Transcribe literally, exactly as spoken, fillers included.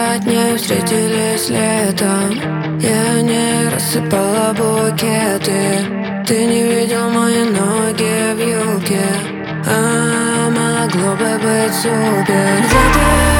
пять дней встретились летом. Я не рассыпала букеты. Ты не видел мои ноги в юбке, а могло бы быть супер. Где ты?